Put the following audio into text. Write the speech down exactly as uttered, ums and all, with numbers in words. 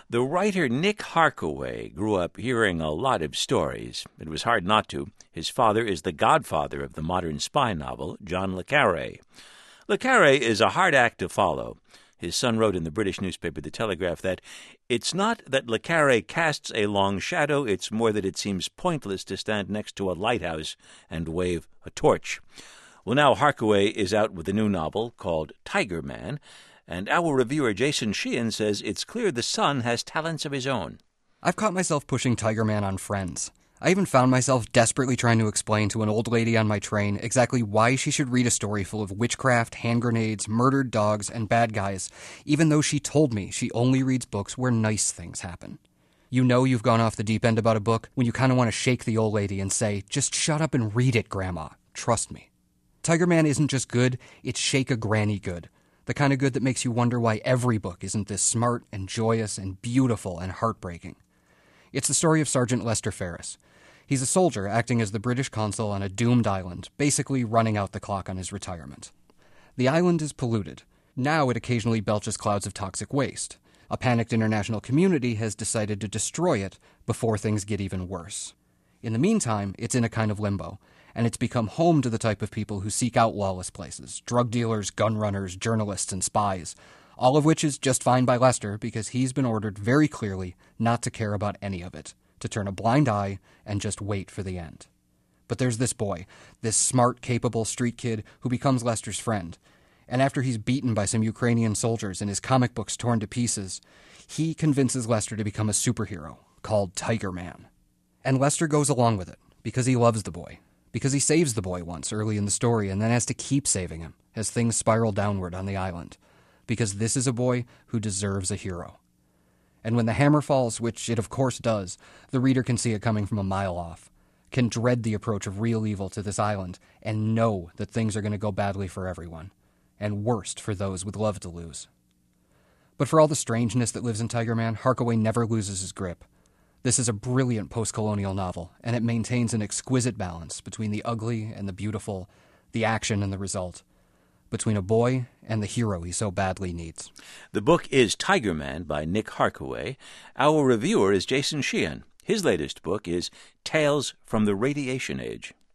The writer Nick Harkaway grew up hearing a lot of stories. It was hard not to. His father is the godfather of the modern spy novel, John le Carré. Le Carré is a hard act to follow. His son wrote in the British newspaper The Telegraph that it's not that le Carré casts a long shadow, it's more that it seems pointless to stand next to a lighthouse and wave a torch. Well, now Harkaway is out with a new novel called Tigerman, and our reviewer Jason Sheehan says it's clear the son has talents of his own. I've caught myself pushing Tigerman on friends. I even found myself desperately trying to explain to an old lady on my train exactly why she should read a story full of witchcraft, hand grenades, murdered dogs, and bad guys, even though she told me she only reads books where nice things happen. You know you've gone off the deep end about a book when you kind of want to shake the old lady and say, just shut up and read it, Grandma. Trust me. Tigerman isn't just good, it's shake-a-granny good. The kind of good that makes you wonder why every book isn't this smart and joyous and beautiful and heartbreaking. It's the story of Sergeant Lester Ferris. He's a soldier acting as the British consul on a doomed island, basically running out the clock on his retirement. The island is polluted. Now it occasionally belches clouds of toxic waste. A panicked international community has decided to destroy it before things get even worse. In the meantime, it's in a kind of limbo, and it's become home to the type of people who seek out lawless places, drug dealers, gun runners, journalists, and spies, all of which is just fine by Lester because he's been ordered very clearly not to care about any of it, to turn a blind eye and just wait for the end. But there's this boy, this smart, capable street kid who becomes Lester's friend, and after he's beaten by some Ukrainian soldiers and his comic books torn to pieces, he convinces Lester to become a superhero called Tigerman. And Lester goes along with it because he loves the boy. Because he saves the boy once early in the story and then has to keep saving him as things spiral downward on the island. Because this is a boy who deserves a hero. And when the hammer falls, which it of course does, the reader can see it coming from a mile off, can dread the approach of real evil to this island, and know that things are going to go badly for everyone, and worst for those with love to lose. But for all the strangeness that lives in Tigerman, Harkaway never loses his grip. This is a brilliant post-colonial novel, and it maintains an exquisite balance between the ugly and the beautiful, the action and the result, between a boy and the hero he so badly needs. The book is Tigerman by Nick Harkaway. Our reviewer is Jason Sheehan. His latest book is Tales from the Radiation Age.